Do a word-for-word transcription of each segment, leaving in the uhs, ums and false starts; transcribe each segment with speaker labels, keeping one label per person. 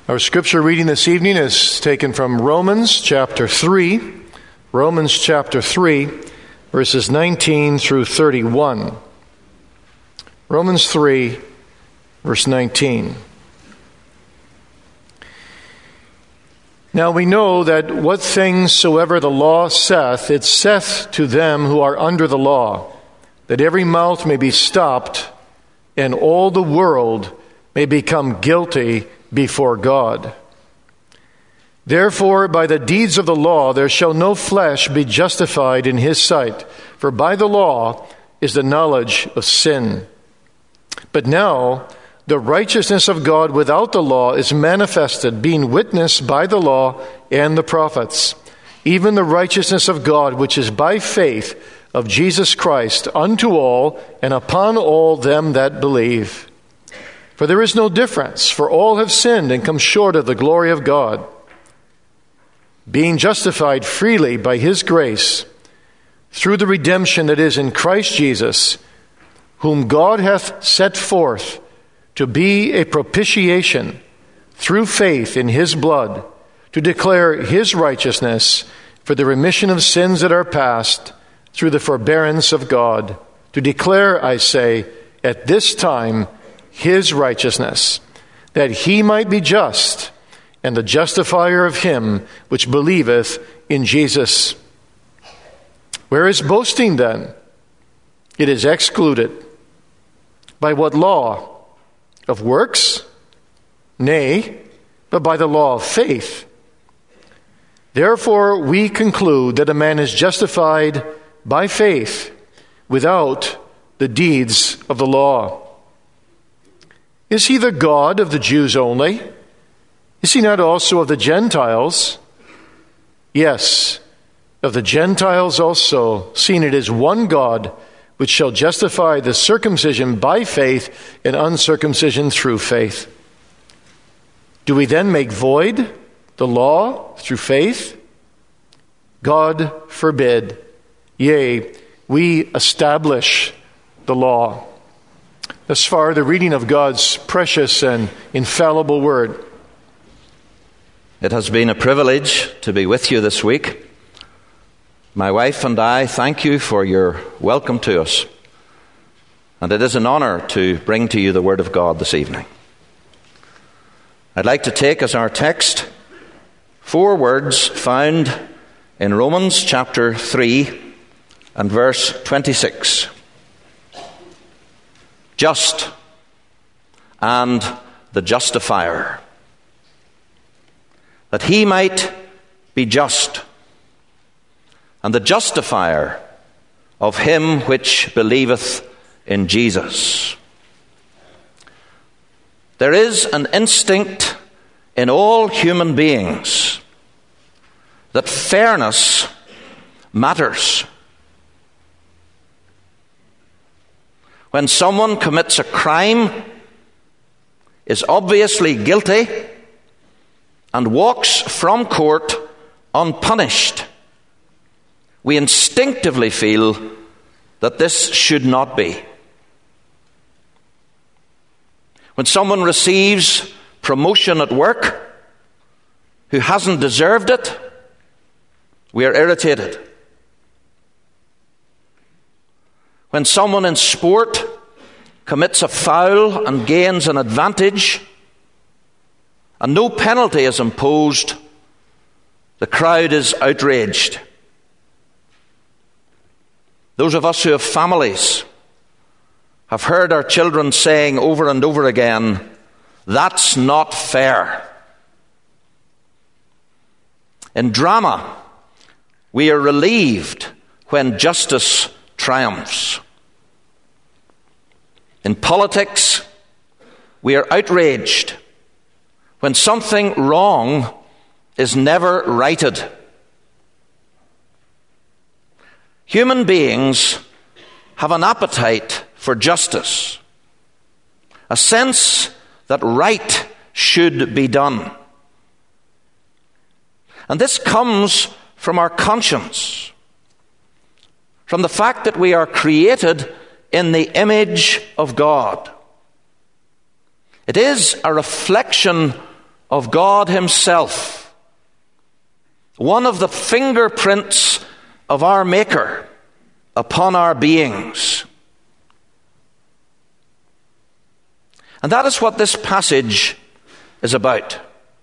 Speaker 1: Our scripture reading this evening is taken from Romans chapter three, Romans chapter three, verses nineteen through thirty-one. Romans three, verse nineteen. Now we know that what things soever the law saith, it saith to them who are under the law, that every mouth may be stopped, and all the world may become guilty before God. Therefore, by the deeds of the law, there shall no flesh be justified in his sight, for by the law is the knowledge of sin. But now, the righteousness of God without the law is manifested, being witnessed by the law and the prophets, even the righteousness of God, which is by faith of Jesus Christ, unto all and upon all them that believe. For there is no difference, for all have sinned and come short of the glory of God, being justified freely by his grace, through the redemption that is in Christ Jesus, whom God hath set forth to be a propitiation through faith in his blood, to declare his righteousness for the remission of sins that are past, through the forbearance of God, to declare, I say, at this time, his righteousness, that he might be just, and the justifier of him which believeth in Jesus. Where is boasting then? It is excluded. By what law? Of works? Nay, but by the law of faith. Therefore we conclude that a man is justified by faith without the deeds of the law. Is he the God of the Jews only? Is he not also of the Gentiles? Yes, of the Gentiles also, seeing it is one God, which shall justify the circumcision by faith and uncircumcision through faith. Do we then make void the law through faith? God forbid. Yea, we establish the law. Thus far, the reading of God's precious and infallible word.
Speaker 2: It has been a privilege to be with you this week. My wife and I thank you for your welcome to us. And it is an honor to bring to you the Word of God this evening. I'd like to take as our text four words found in Romans chapter three and verse twenty-six. Just and the justifier, that he might be just, and the justifier of him which believeth in Jesus. There is an instinct in all human beings that fairness matters. When someone commits a crime, is obviously guilty, and walks from court unpunished, we instinctively feel that this should not be. When someone receives promotion at work who hasn't deserved it, we are irritated. When someone in sport commits a foul and gains an advantage, and no penalty is imposed, the crowd is outraged. Those of us who have families have heard our children saying over and over again, "That's not fair." In drama, we are relieved when justice triumphs. In politics, we are outraged when something wrong is never righted. Human beings have an appetite for justice, a sense that right should be done. And this comes from our conscience, from the fact that we are created in the image of God. It is a reflection of God himself, one of the fingerprints of our Maker upon our beings. And that is what this passage is about.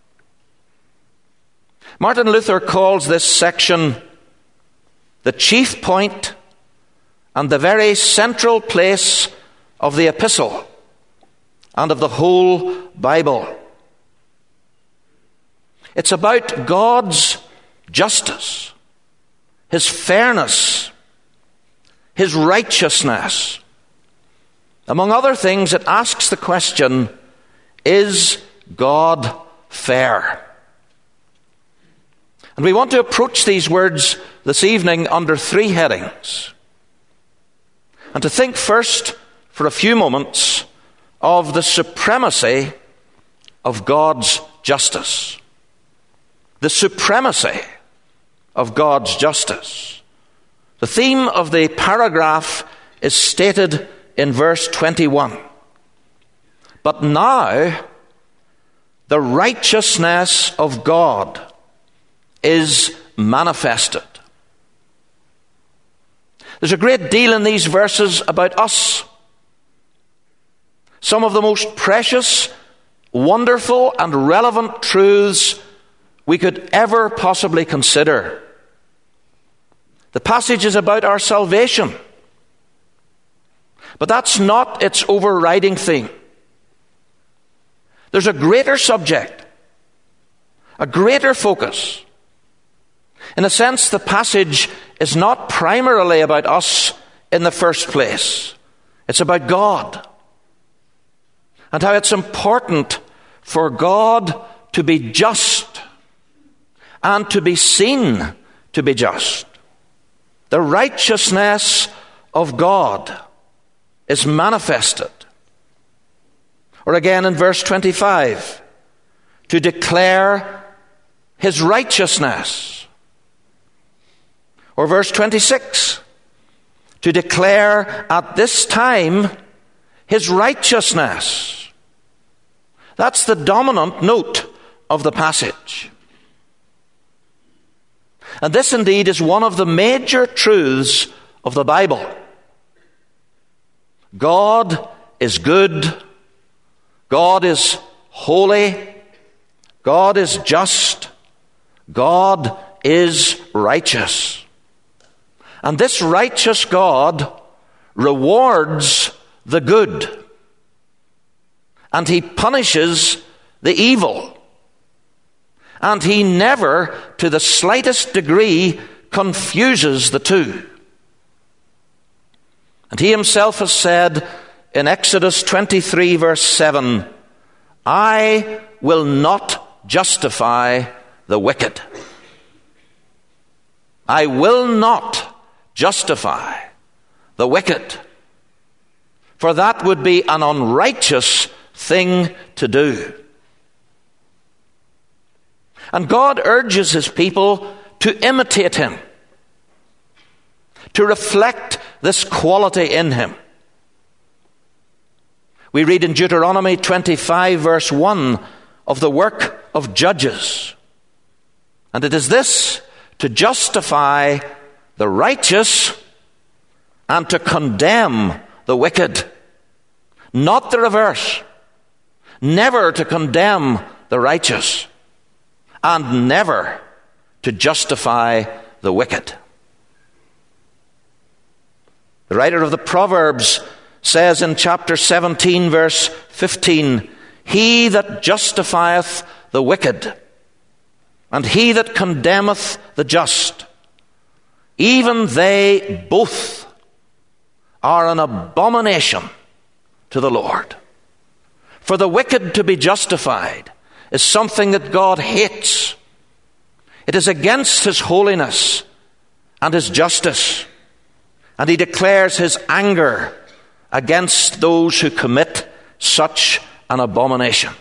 Speaker 2: Martin Luther calls this section the chief point and the very central place of the epistle and of the whole Bible. It's about God's justice, his fairness, his righteousness. Among other things, it asks the question, is God fair? And we want to approach these words this evening under three headings. And to think first, for a few moments, of the supremacy of God's justice. The supremacy of God's justice. The theme of the paragraph is stated in verse twenty-one. But now, the righteousness of God is manifested. There's a great deal in these verses about us. Some of the most precious, wonderful, and relevant truths we could ever possibly consider. The passage is about our salvation. But that's not its overriding theme. There's a greater subject, a greater focus. In a sense, the passage is not primarily about us in the first place. It's about God and how it's important for God to be just and to be seen to be just. The righteousness of God is manifested. Or again in verse twenty-five, to declare his righteousness. Or verse twenty-six, to declare at this time his righteousness. That's the dominant note of the passage. And this indeed is one of the major truths of the Bible. God is good. God is holy. God is just. God is righteous. And this righteous God rewards the good. And he punishes the evil. And he never, to the slightest degree, confuses the two. And he himself has said in Exodus twenty-three, verse seven, I will not justify the wicked. I will not justify the wicked. For that would be an unrighteous thing to do. And God urges his people to imitate him, to reflect this quality in him. We read in Deuteronomy twenty-five, verse one, of the work of judges. And it is this, to justify the righteous and to condemn the wicked. Not the reverse. Never to condemn the righteous and never to justify the wicked. The writer of the Proverbs says in chapter seventeen, verse fifteen, he that justifieth the wicked, and he that condemneth the just, even they both are an abomination to the Lord. For the wicked to be justified is something that God hates. It is against his holiness and his justice. And he declares his anger against those who commit such an abomination.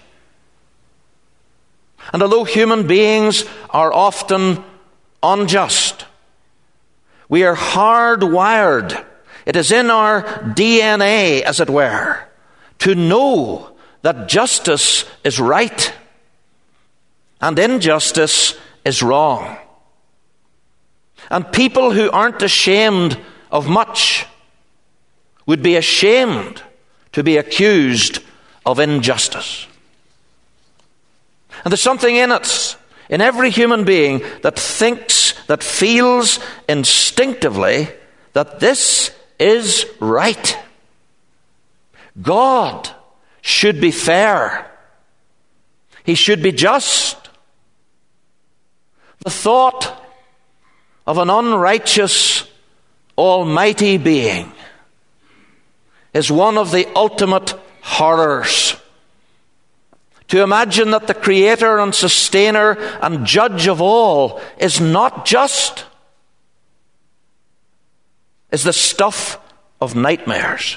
Speaker 2: And although human beings are often unjust, we are hardwired, it is in our D N A, as it were, to know that justice is right and injustice is wrong. And people who aren't ashamed of much would be ashamed to be accused of injustice. And there's something in it, in every human being, that thinks, that feels instinctively that this is right. God should be fair. He should be just. The thought of an unrighteous, almighty being is one of the ultimate horrors. To imagine that the creator and sustainer and judge of all is not just is the stuff of nightmares.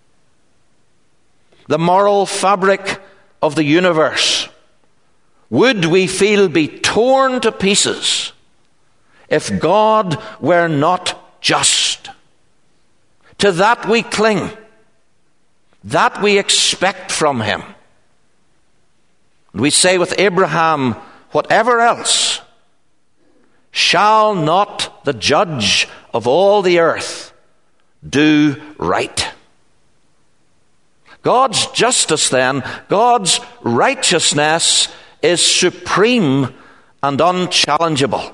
Speaker 2: The moral fabric of the universe would, we feel, be torn to pieces if God were not just. To that we cling. That we expect from him. We say with Abraham, whatever else, shall not the judge of all the earth do right? God's justice then, God's righteousness is supreme and unchallengeable.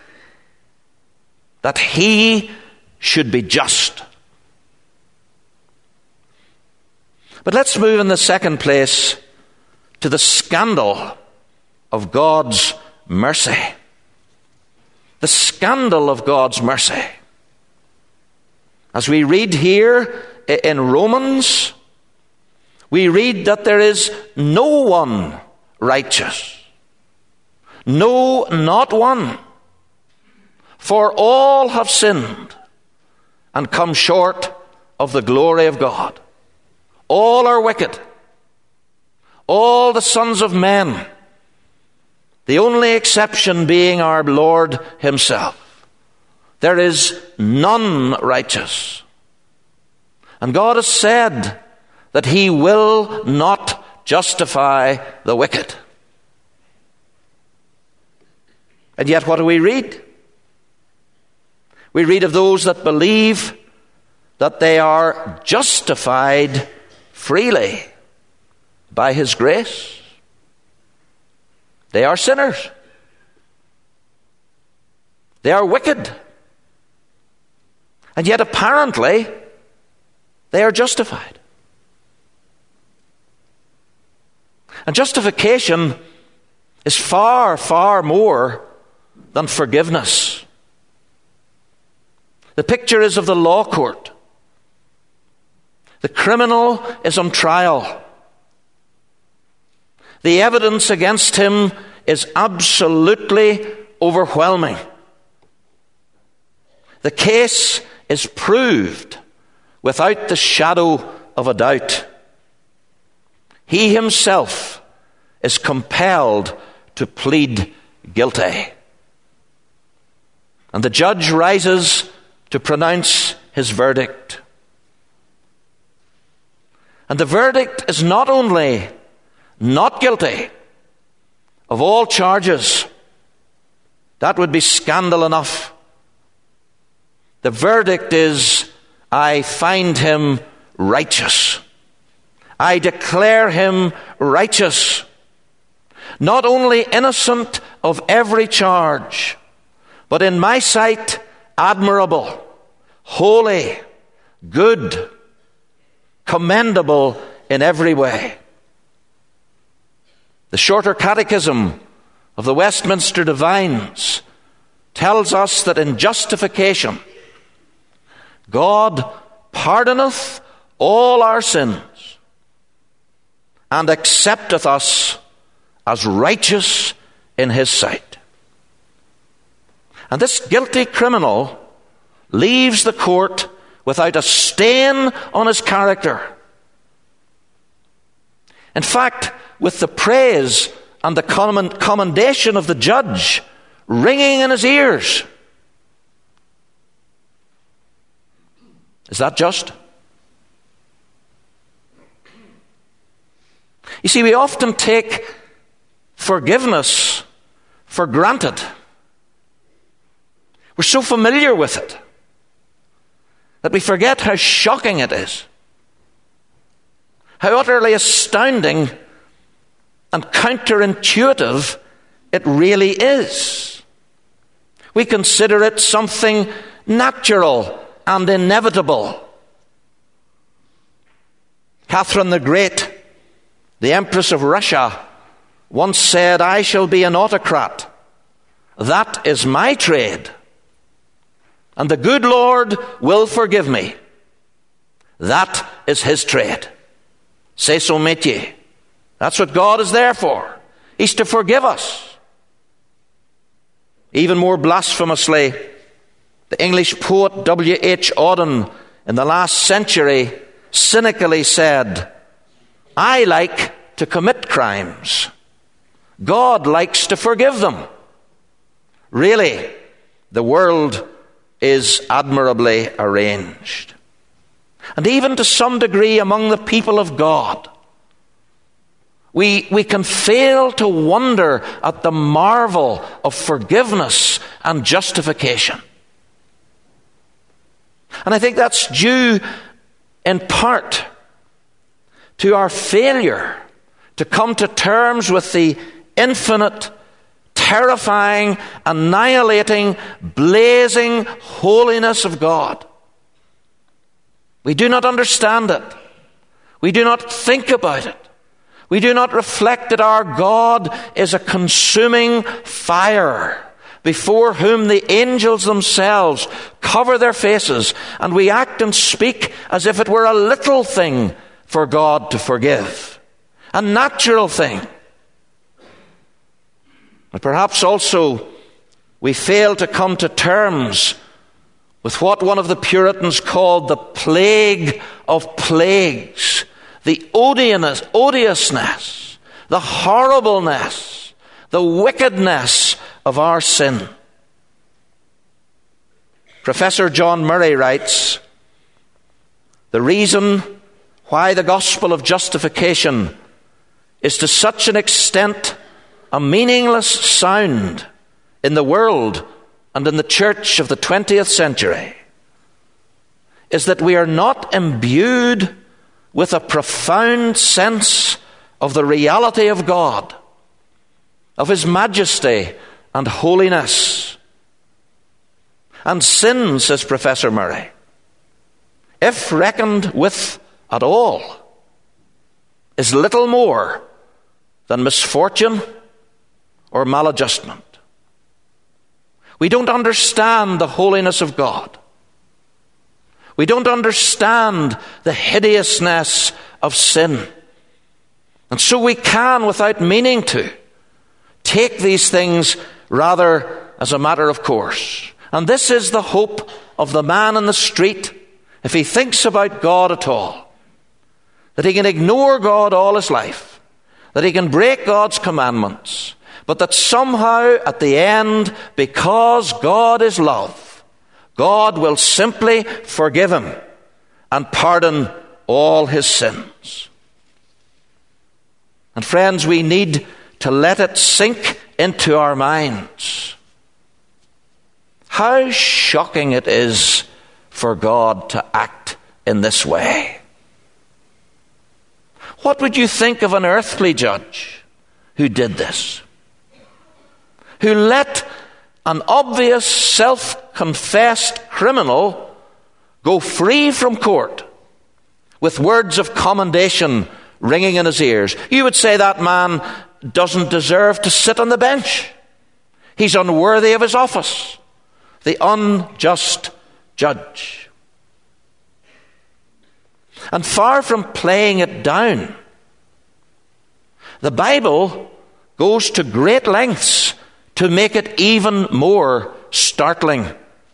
Speaker 2: That he should be just. But let's move in the second place to the scandal of God's mercy. The scandal of God's mercy. As we read here in Romans, we read that there is no one righteous. No, not one. For all have sinned and come short of the glory of God. All are wicked. All the sons of men. The only exception being our Lord himself. There is none righteous. And God has said that he will not justify the wicked. And yet what do we read? We read of those that believe that they are justified freely by his grace. They are sinners. They are wicked. And yet apparently they are justified. And justification is far, far more than forgiveness. The picture is of the law court. The criminal is on trial. The evidence against him is absolutely overwhelming. The case is proved without the shadow of a doubt. He himself is compelled to plead guilty. And the judge rises to pronounce his verdict. And the verdict is not only not guilty of all charges. That would be scandal enough. The verdict is, I find him righteous. I declare him righteous. Not only innocent of every charge, but in my sight, admirable, holy, good, commendable in every way. The Shorter Catechism of the Westminster Divines tells us that in justification, God pardoneth all our sins and accepteth us as righteous in his sight. And this guilty criminal leaves the court without a stain on his character. In fact, with the praise and the commendation of the judge ringing in his ears. Is that just? You see, we often take forgiveness for granted. We're so familiar with it that we forget how shocking it is, how utterly astounding and counterintuitive it really is. We consider it something natural and inevitable. Catherine the Great, the Empress of Russia, once said, "I shall be an autocrat. That is my trade. And the good Lord will forgive me. That is his trade. C'est son métier." That's what God is there for. He's to forgive us. Even more blasphemously, the English poet W H Auden in the last century cynically said, "I like to commit crimes. God likes to forgive them." Really, the world is admirably arranged. And even to some degree among the people of God, we, we can fail to wonder at the marvel of forgiveness and justification. And I think that's due in part to our failure to come to terms with the infinite, terrifying, annihilating, blazing holiness of God. We do not understand it. We do not think about it. We do not reflect that our God is a consuming fire before whom the angels themselves cover their faces, and we act and speak as if it were a little thing for God to forgive, a natural thing. But perhaps also we fail to come to terms with what one of the Puritans called the plague of plagues, the odiousness, odiousness, the horribleness, the wickedness of our sin. Professor John Murray writes, "The reason why the gospel of justification is to such an extent a meaningless sound in the world and in the church of the twentieth century is that we are not imbued with a profound sense of the reality of God, of his majesty and holiness. And sin," says Professor Murray, "if reckoned with at all, is little more than misfortune or maladjustment." We don't understand the holiness of God. We don't understand the hideousness of sin. And so we can, without meaning to, take these things rather as a matter of course. And this is the hope of the man in the street, if he thinks about God at all, that he can ignore God all his life, that he can break God's commandments, but that somehow at the end, because God is love, God will simply forgive him and pardon all his sins. And friends, we need to let it sink into our minds how shocking it is for God to act in this way. What would you think of an earthly judge who did this? Who let an obvious self-confessed criminal go free from court with words of commendation ringing in his ears? You would say that man doesn't deserve to sit on the bench. He's unworthy of his office. The unjust judge. And far from playing it down, the Bible goes to great lengths to make it even more startling.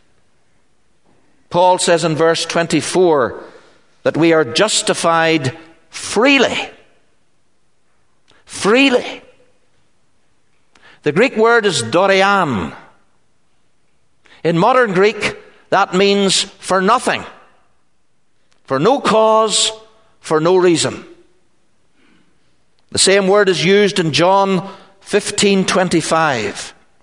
Speaker 2: Paul says in verse twenty-four that we are justified freely. Freely. The Greek word is dorean. In modern Greek, that means for nothing, for no cause, for no reason. The same word is used in John fifteen twenty-five.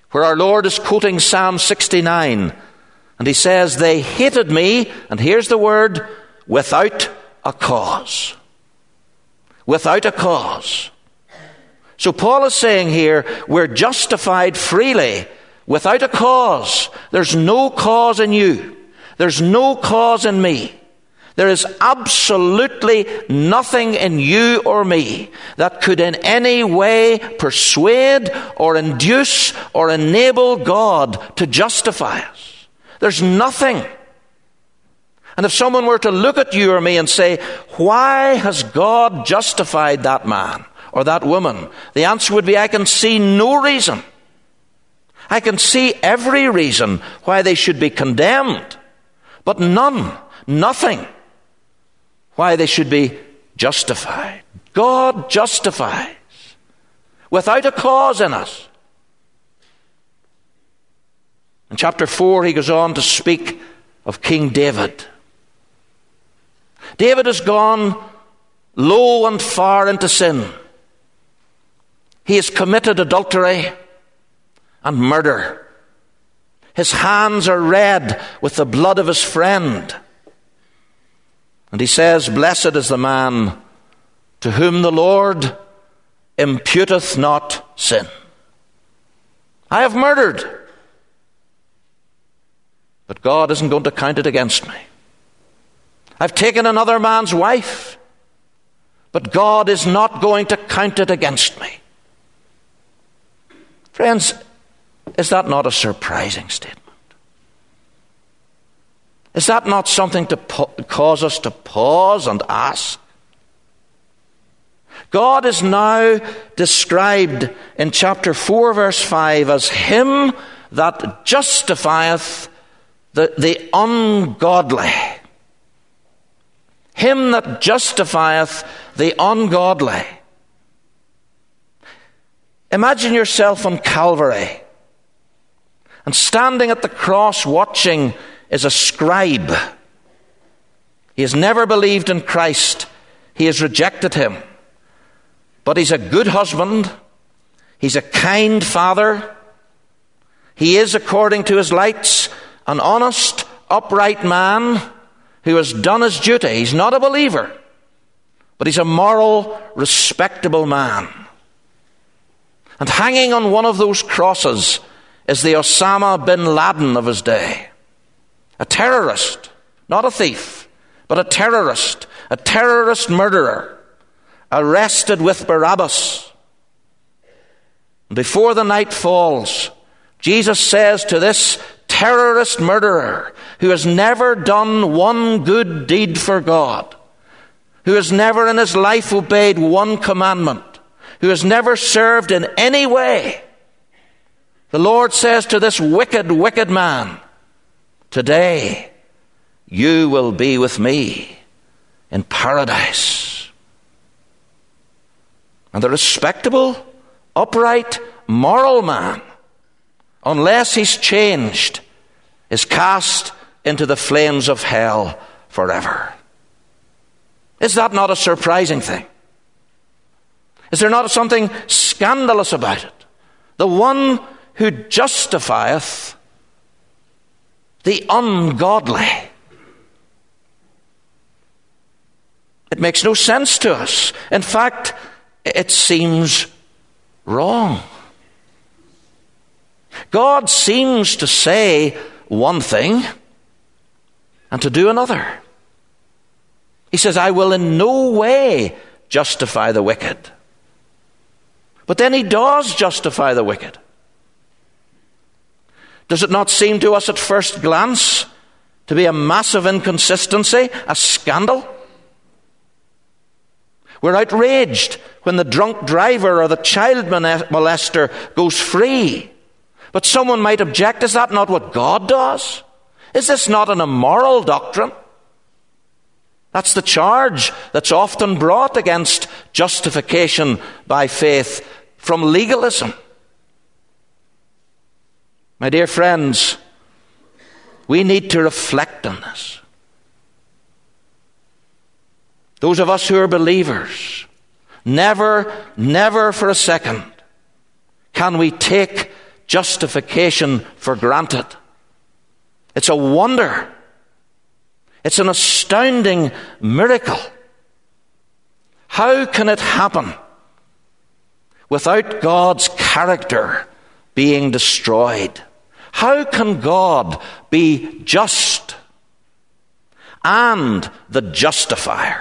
Speaker 2: where our Lord is quoting Psalm sixty-nine. And he says, they hated me, and here's the word, without a cause. Without a cause. So Paul is saying here, we're justified freely, without a cause. There's no cause in you. There's no cause in me. There is absolutely nothing in you or me that could in any way persuade or induce or enable God to justify us. There's nothing. And if someone were to look at you or me and say, why has God justified that man or that woman? The answer would be, I can see no reason. I can see every reason why they should be condemned, but none, nothing, why they should be justified. God justifies without a cause in us. In chapter four, he goes on to speak of King David. David has gone low and far into sin. He has committed adultery and murder. His hands are red with the blood of his friend. And he says, blessed is the man to whom the Lord imputeth not sin. I have murdered, but God isn't going to count it against me. I've taken another man's wife, but God is not going to count it against me. Friends, is that not a surprising statement? Is that not something to po- cause us to pause and ask? God is now described in chapter four, verse five, as him that justifieth the, the ungodly. Him that justifieth the ungodly. Imagine yourself on Calvary, and standing at the cross watching is a scribe. He has never believed in Christ. He has rejected him. But he's a good husband. He's a kind father. He is, according to his lights, an honest, upright man who has done his duty. He's not a believer, but he's a moral, respectable man. And hanging on one of those crosses is the Osama bin Laden of his day. A terrorist, not a thief, but a terrorist, a terrorist murderer, arrested with Barabbas. Before the night falls, Jesus says to this terrorist murderer, who has never done one good deed for God, who has never in his life obeyed one commandment, who has never served in any way, the Lord says to this wicked, wicked man, today you will be with me in paradise. And the respectable, upright, moral man, unless he's changed, is cast into the flames of hell forever. Is that not a surprising thing? Is there not something scandalous about it? The one who justifieth the ungodly. It makes no sense to us. In fact, it seems wrong. God seems to say one thing and to do another. He says, I will in no way justify the wicked. But then he does justify the wicked. Does it not seem to us at first glance to be a massive inconsistency, a scandal? We're outraged when the drunk driver or the child molester goes free. But someone might object, is that not what God does? Is this not an immoral doctrine? That's the charge that's often brought against justification by faith from legalism. My dear friends, we need to reflect on this. Those of us who are believers, never, never for a second can we take justification for granted. It's a wonder. It's an astounding miracle. How can it happen without God's character being destroyed? How can God be just and the justifier?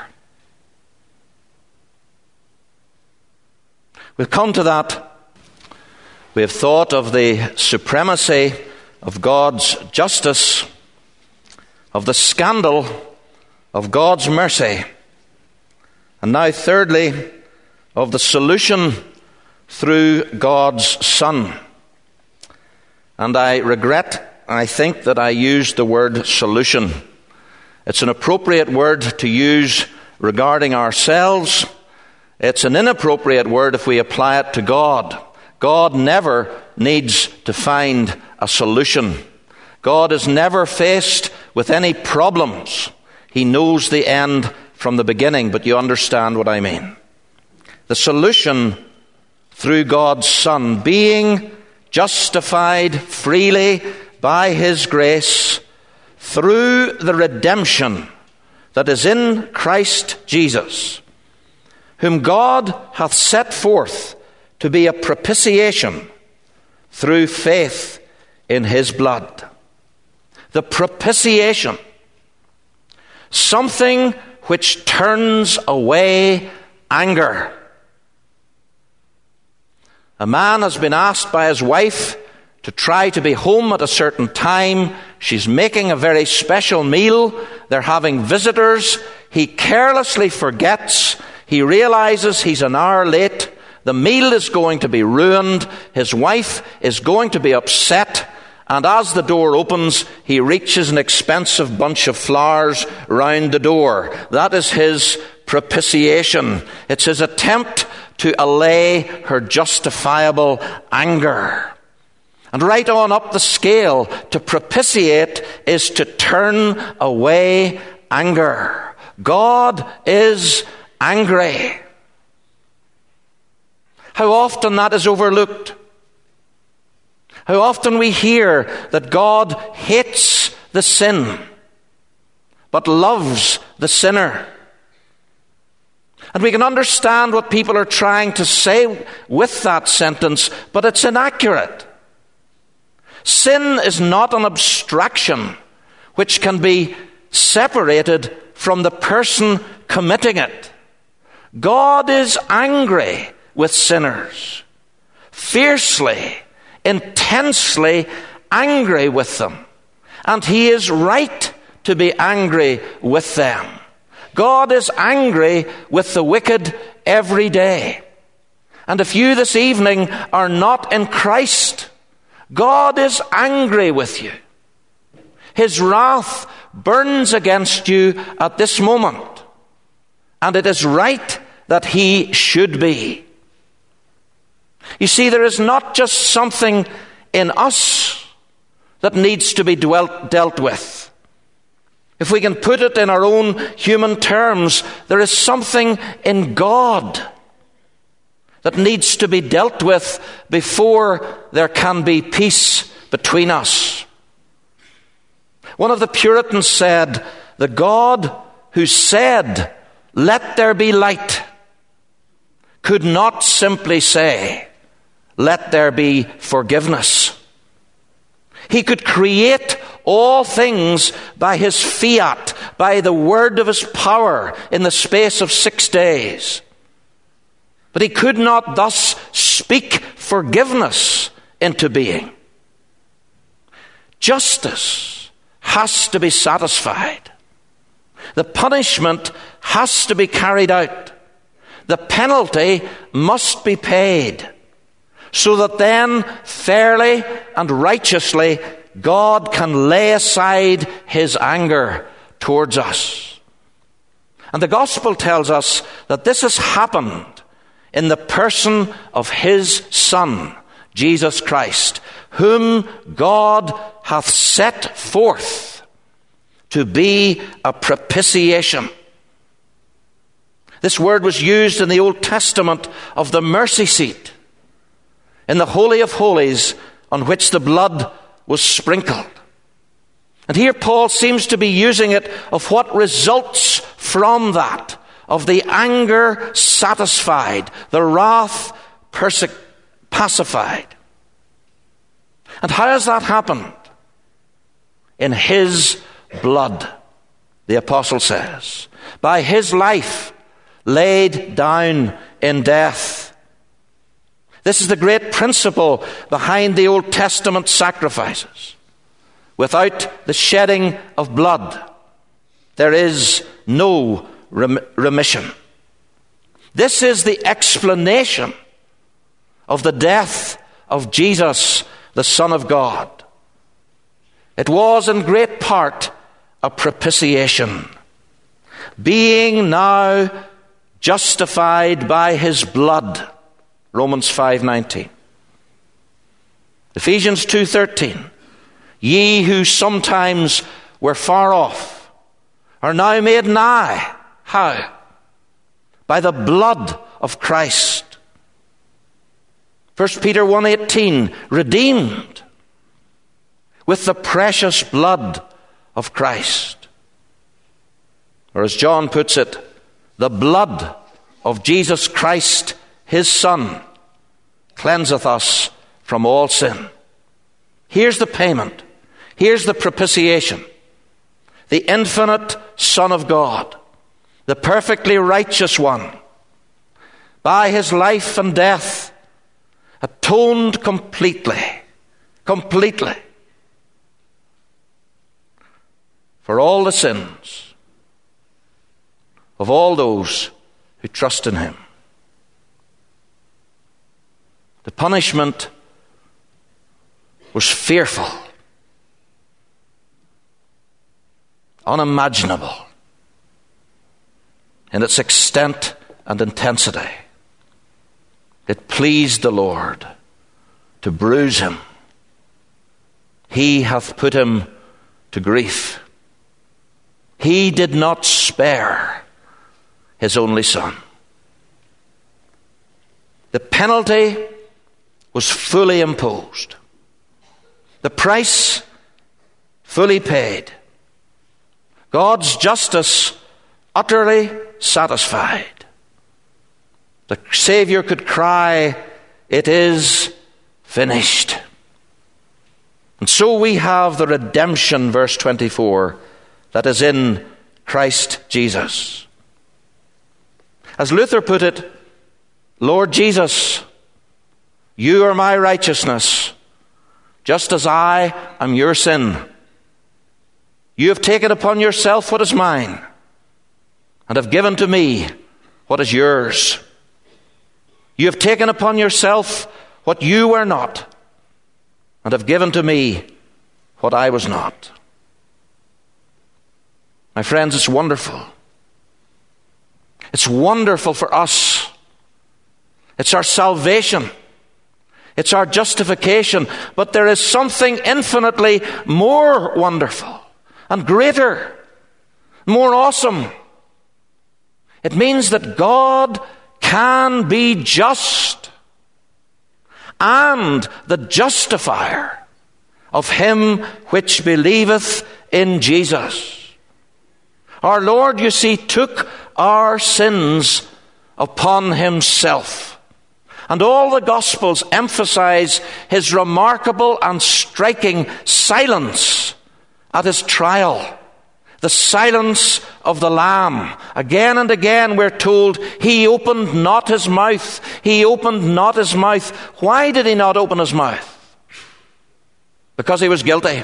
Speaker 2: We've come to that. We have thought of the supremacy of God's justice, of the scandal of God's mercy, and now thirdly, of the solution through God's Son. And I regret, I think, that I used the word solution. It's an appropriate word to use regarding ourselves. It's an inappropriate word if we apply it to God. God never needs to find a solution. God is never faced with any problems. He knows the end from the beginning, but you understand what I mean. The solution through God's Son, being justified freely by His grace through the redemption that is in Christ Jesus, whom God hath set forth to be a propitiation through faith in His blood. The propitiation, something which turns away anger. A man has been asked by his wife to try to be home at a certain time. She's making a very special meal. They're having visitors. He carelessly forgets. He realizes he's an hour late. The meal is going to be ruined. His wife is going to be upset. And as the door opens, he reaches an expensive bunch of flowers round the door. That is his propitiation. It's his attempt to allay her justifiable anger. And right on up the scale, to propitiate is to turn away anger. God is angry. How often that is overlooked. How often we hear that God hates the sin, but loves the sinner. And we can understand what people are trying to say with that sentence, but it's inaccurate. Sin is not an abstraction which can be separated from the person committing it. God is angry with sinners, fiercely, intensely angry with them. And He is right to be angry with them. God is angry with the wicked every day. And if you this evening are not in Christ, God is angry with you. His wrath burns against you at this moment. And it is right that He should be. You see, there is not just something in us that needs to be dwelt, dealt with. If we can put it in our own human terms, there is something in God that needs to be dealt with before there can be peace between us. One of the Puritans said, "The God who said, 'Let there be light,' could not simply say, 'Let there be forgiveness.' He could create all things by His fiat, by the word of His power in the space of six days. But He could not thus speak forgiveness into being. Justice has to be satisfied. The punishment has to be carried out. The penalty must be paid, so that then fairly and righteously God can lay aside His anger towards us. And the gospel tells us that this has happened in the person of His Son, Jesus Christ, whom God hath set forth to be a propitiation. This word was used in the Old Testament of the mercy seat. In the Holy of Holies, on which the blood was sprinkled. And here Paul seems to be using it of what results from that, of the anger satisfied, the wrath perse- pacified. And how has that happened? In his blood, the apostle says, by his life laid down in death. This is the great principle behind the Old Testament sacrifices. Without the shedding of blood, there is no rem- remission. This is the explanation of the death of Jesus, the Son of God. It was in great part a propitiation, being now justified by his blood. Romans five nineteen. Ephesians two thirteen. Ye who sometimes were far off are now made nigh. How? By the blood of Christ. First Peter one eighteen. Redeemed with the precious blood of Christ. Or as John puts it, the blood of Jesus Christ, his Son, cleanseth us from all sin. Here's the payment. Here's the propitiation. The infinite Son of God, the perfectly righteous one, by his life and death, atoned completely, completely for all the sins of all those who trust in him. The punishment was fearful, unimaginable in its extent and intensity. It pleased the Lord to bruise him. He hath put him to grief. He did not spare his only Son. The penalty was fully imposed. The price fully paid. God's justice utterly satisfied. The Savior could cry, "It is finished." And so we have the redemption, verse twenty-four, that is in Christ Jesus. As Luther put it, Lord Jesus, you are my righteousness, just as I am your sin. You have taken upon yourself what is mine, and have given to me what is yours. You have taken upon yourself what you were not, and have given to me what I was not. My friends, it's wonderful. It's wonderful for us. It's our salvation. It's our justification. But there is something infinitely more wonderful and greater, more awesome. It means that God can be just and the justifier of him which believeth in Jesus. Our Lord, you see, took our sins upon himself. And all the Gospels emphasize his remarkable and striking silence at his trial. The silence of the Lamb. Again and again we're told he opened not his mouth. He opened not his mouth. Why did he not open his mouth? Because he was guilty.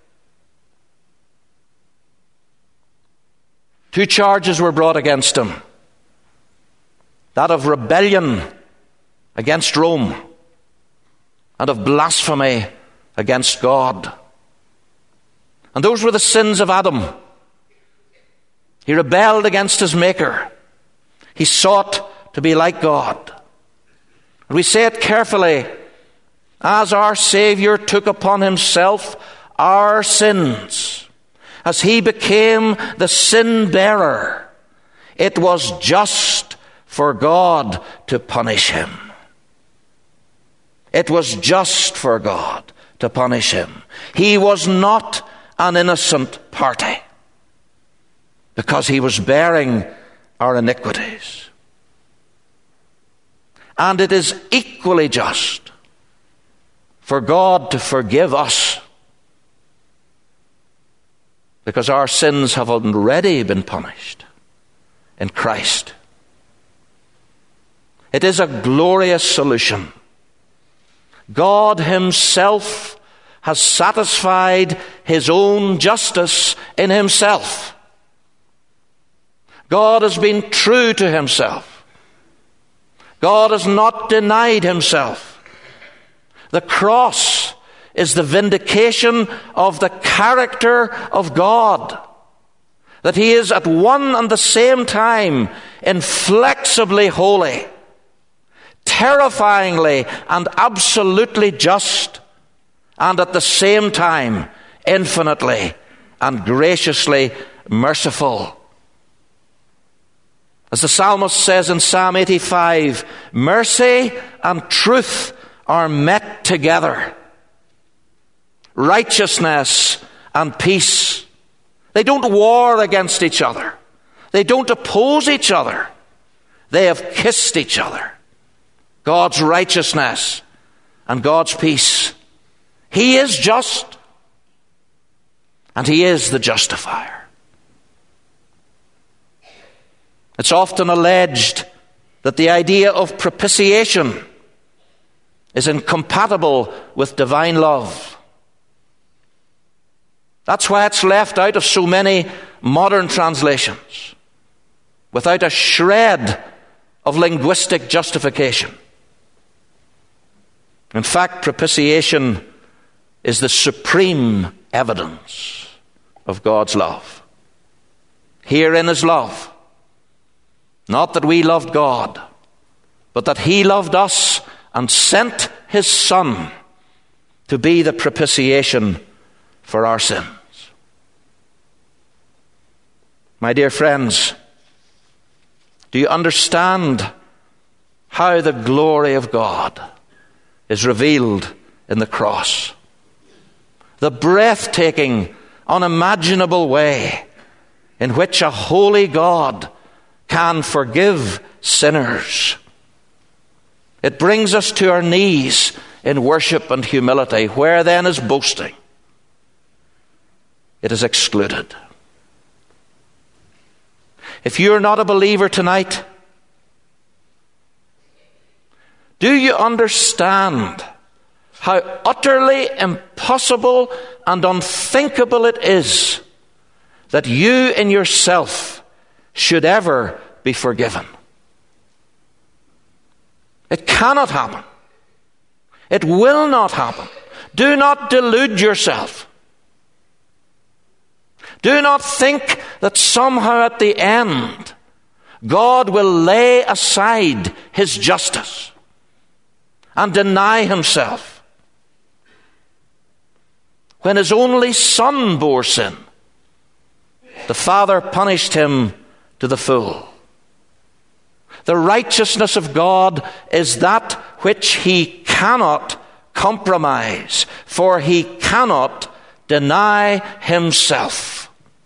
Speaker 2: Two charges were brought against him. That of rebellion against Rome and of blasphemy against God. And those were the sins of Adam. He rebelled against his Maker. He sought to be like God. And we say it carefully, as our Savior took upon himself our sins, as he became the sin bearer, it was just for God to punish him. It was just for God to punish him. He was not an innocent party because he was bearing our iniquities. And it is equally just for God to forgive us because our sins have already been punished in Christ. It is a glorious solution. God himself has satisfied his own justice in himself. God has been true to himself. God has not denied himself. The cross is the vindication of the character of God, that he is at one and the same time inflexibly holy, terrifyingly and absolutely just, and at the same time infinitely and graciously merciful. As the psalmist says in Psalm eighty-five, mercy and truth are met together. Righteousness and peace. They don't war against each other. They don't oppose each other. They have kissed each other. God's righteousness and God's peace. He is just, and he is the justifier. It's often alleged that the idea of propitiation is incompatible with divine love. That's why it's left out of so many modern translations, without a shred of linguistic justification. In fact, propitiation is the supreme evidence of God's love. Herein is love. Not that we loved God, but that he loved us and sent his Son to be the propitiation for our sins. My dear friends, do you understand how the glory of God is revealed in the cross? The breathtaking, unimaginable way in which a holy God can forgive sinners. It brings us to our knees in worship and humility. Where then is boasting? It is excluded. If you're not a believer tonight, do you understand how utterly impossible and unthinkable it is that you in yourself should ever be forgiven? It cannot happen. It will not happen. Do not delude yourself. Do not think that somehow at the end God will lay aside his justice and deny himself. When his only Son bore sin, the Father punished him to the full. The righteousness of God is that which he cannot compromise, for he cannot deny himself.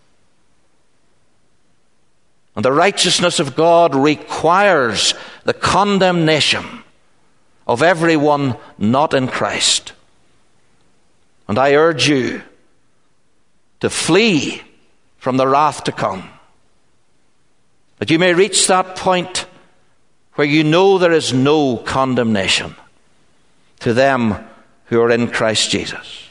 Speaker 2: And the righteousness of God requires the condemnation of everyone not in Christ. And I urge you to flee from the wrath to come, that you may reach that point where you know there is no condemnation to them who are in Christ Jesus.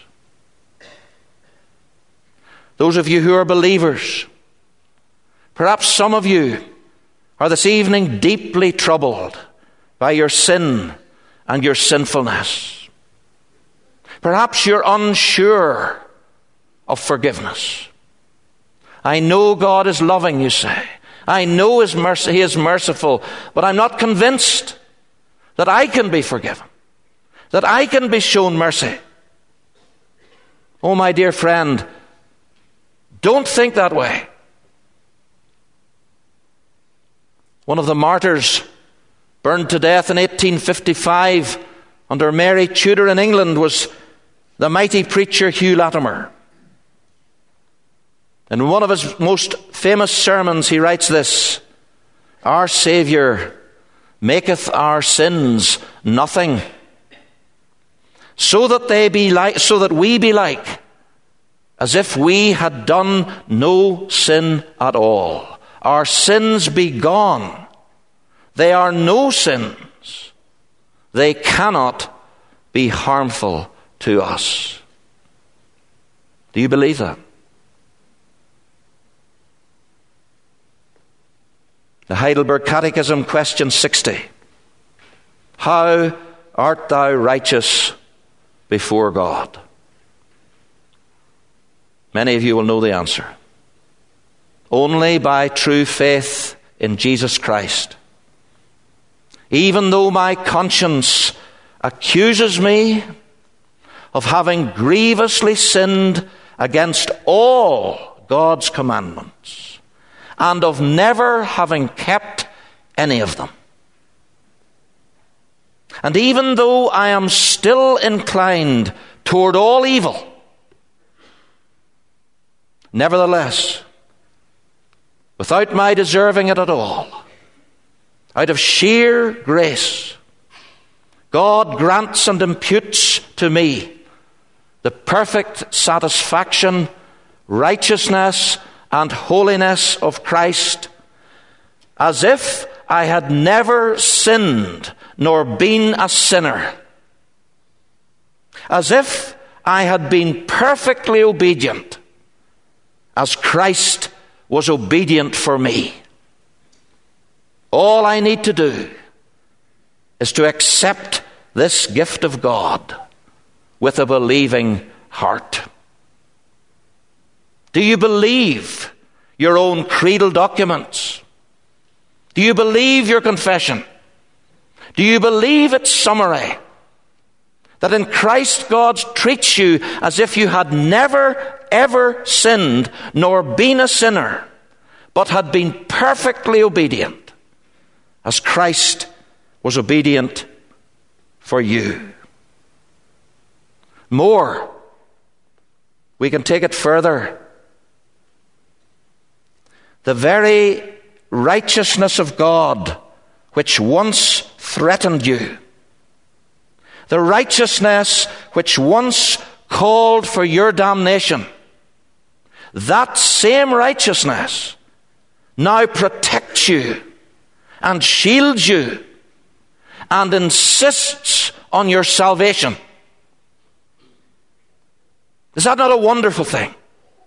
Speaker 2: Those of you who are believers, perhaps some of you are this evening deeply troubled by your sin and your sinfulness. Perhaps you're unsure of forgiveness. I know God is loving, you say. I know his mercy, he is merciful, but I'm not convinced that I can be forgiven, that I can be shown mercy. Oh, my dear friend, don't think that way. One of the martyrs burned to death in eighteen fifty-five under Mary Tudor in England was the mighty preacher Hugh Latimer. In one of his most famous sermons, he writes this: "Our Saviour maketh our sins nothing, so that they be like, so that we be like, as if we had done no sin at all. Our sins be gone. They are no sins. They cannot be harmful to us." Do you believe that? The Heidelberg Catechism, question sixty. How art thou righteous before God? Many of you will know the answer. Only by true faith in Jesus Christ. Even though my conscience accuses me of having grievously sinned against all God's commandments, and of never having kept any of them. And even though I am still inclined toward all evil, nevertheless, without my deserving it at all, out of sheer grace, God grants and imputes to me the perfect satisfaction, righteousness, and holiness of Christ, as if I had never sinned nor been a sinner, as if I had been perfectly obedient, as Christ was obedient for me. All I need to do is to accept this gift of God with a believing heart. Do you believe your own creedal documents? Do you believe your confession? Do you believe its summary? That in Christ God treats you as if you had never, ever sinned, nor been a sinner, but had been perfectly obedient, as Christ was obedient for you. More, we can take it further. The very righteousness of God which once threatened you, the righteousness which once called for your damnation, that same righteousness now protects you and shields you and insists on your salvation. Is that not a wonderful thing?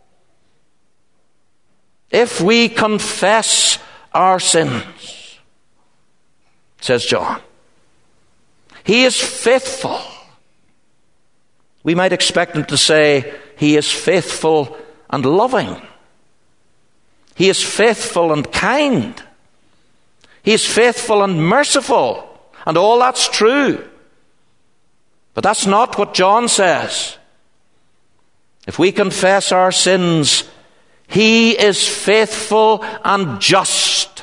Speaker 2: If we confess our sins, says John, He is faithful. We might expect him to say, He is faithful and loving. He is faithful and kind. He is faithful and merciful. And all that's true. But that's not what John says. If we confess our sins, He is faithful and just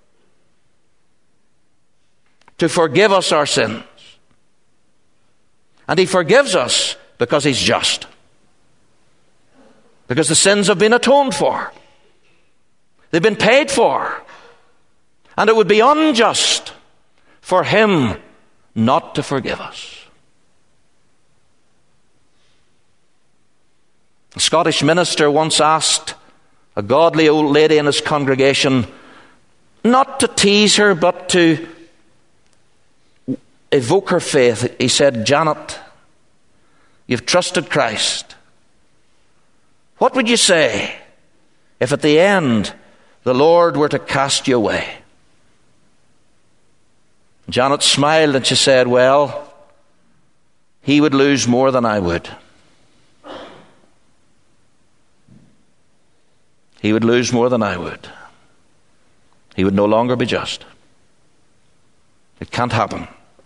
Speaker 2: to forgive us our sins. And He forgives us because He's just. Because the sins have been atoned for. They've been paid for. And it would be unjust for Him not to forgive us. A Scottish minister once asked a godly old lady in his congregation, not to tease her, but to evoke her faith. He said, Janet, you've trusted Christ. What would you say if at the end the Lord were to cast you away? Janet smiled and she said, well, He would lose more than I would. He would lose more than I would. He would no longer be just. It can't happen.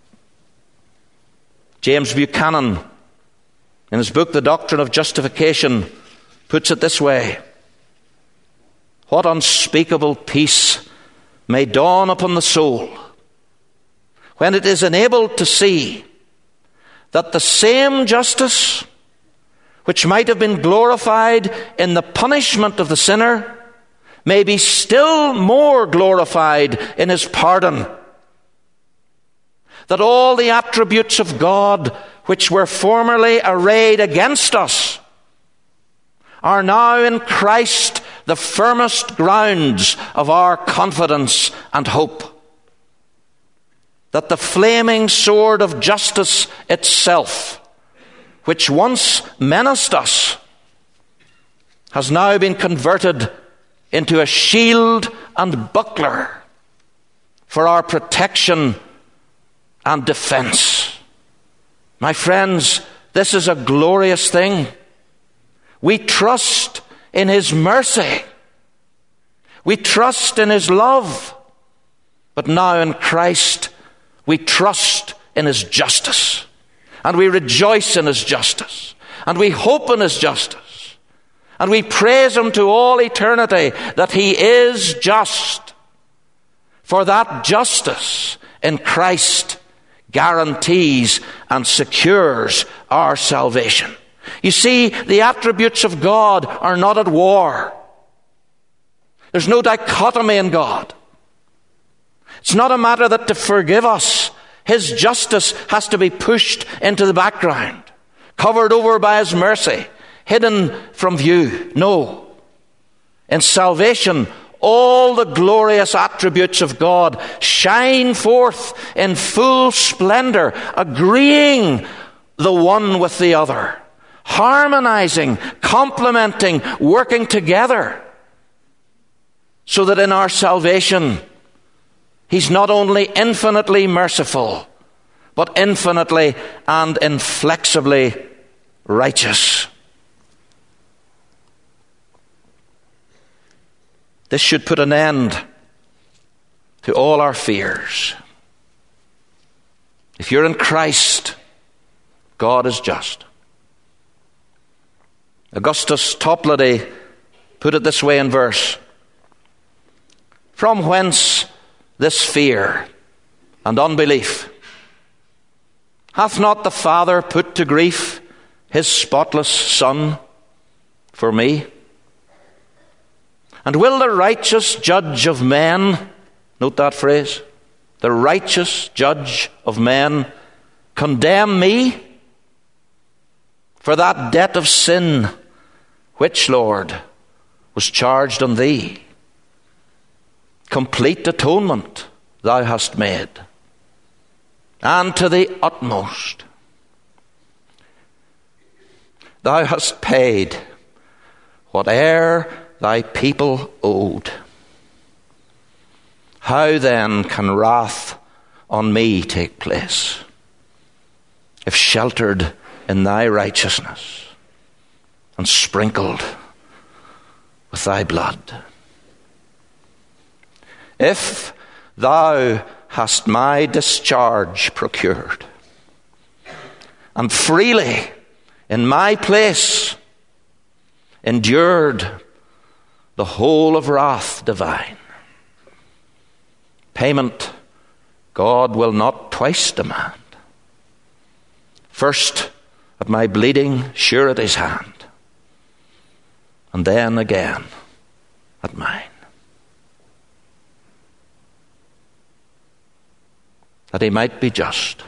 Speaker 2: James Buchanan, in his book, The Doctrine of Justification, puts it this way. What unspeakable peace may dawn upon the soul when it is enabled to see that the same justice which might have been glorified in the punishment of the sinner, may be still more glorified in his pardon. That all the attributes of God which were formerly arrayed against us are now in Christ the firmest grounds of our confidence and hope. That the flaming sword of justice itself, which once menaced us, has now been converted into a shield and buckler for our protection and defense. My friends, this is a glorious thing. We trust in his mercy. We trust in his love. But now in Christ, we trust in his justice. And we rejoice in his justice. And we hope in his justice. And we praise him to all eternity that he is just. For that justice in Christ guarantees and secures our salvation. You see, the attributes of God are not at war. There's no dichotomy in God. It's not a matter that to forgive us, his justice has to be pushed into the background, covered over by his mercy, hidden from view. No. In salvation, all the glorious attributes of God shine forth in full splendor, agreeing the one with the other, harmonizing, complementing, working together, so that in our salvation, he's not only infinitely merciful, but infinitely and inflexibly righteous. This should put an end to all our fears. If you're in Christ, God is just. Augustus Toplady put it this way in verse: from whence this fear and unbelief? Hath not the Father put to grief his spotless Son for me? And will the righteous judge of men, note that phrase, the righteous judge of men, condemn me for that debt of sin which, Lord, was charged on thee? Complete atonement thou hast made, and to the utmost thou hast paid whate'er thy people owed. How then can wrath on me take place, if sheltered in thy righteousness and sprinkled with thy blood? If thou hast my discharge procured, and freely in my place endured the whole of wrath divine, payment God will not twice demand. First at my bleeding surety's hand, and then again at mine. That he might be just,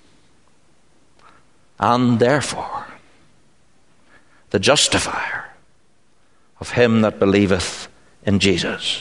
Speaker 2: and therefore the justifier of him that believeth in Jesus.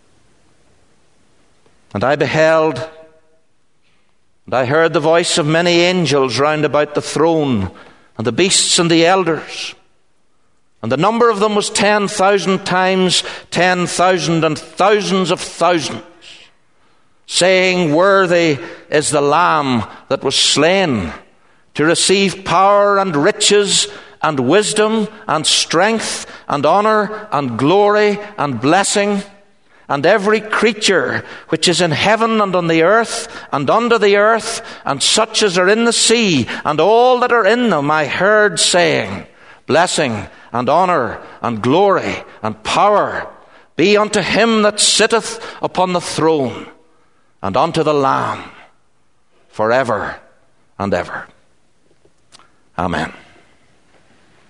Speaker 2: And I beheld, and I heard the voice of many angels round about the throne, and the beasts and the elders. And the number of them was ten thousand times ten thousand and thousands of thousands, saying, Worthy is the Lamb that was slain to receive power and riches and wisdom and strength and honor and glory and blessing. And every creature which is in heaven and on the earth and under the earth, and such as are in the sea, and all that are in them, I heard saying, Blessing and honor and glory and power be unto him that sitteth upon the throne, and unto the Lamb, forever and ever. Amen.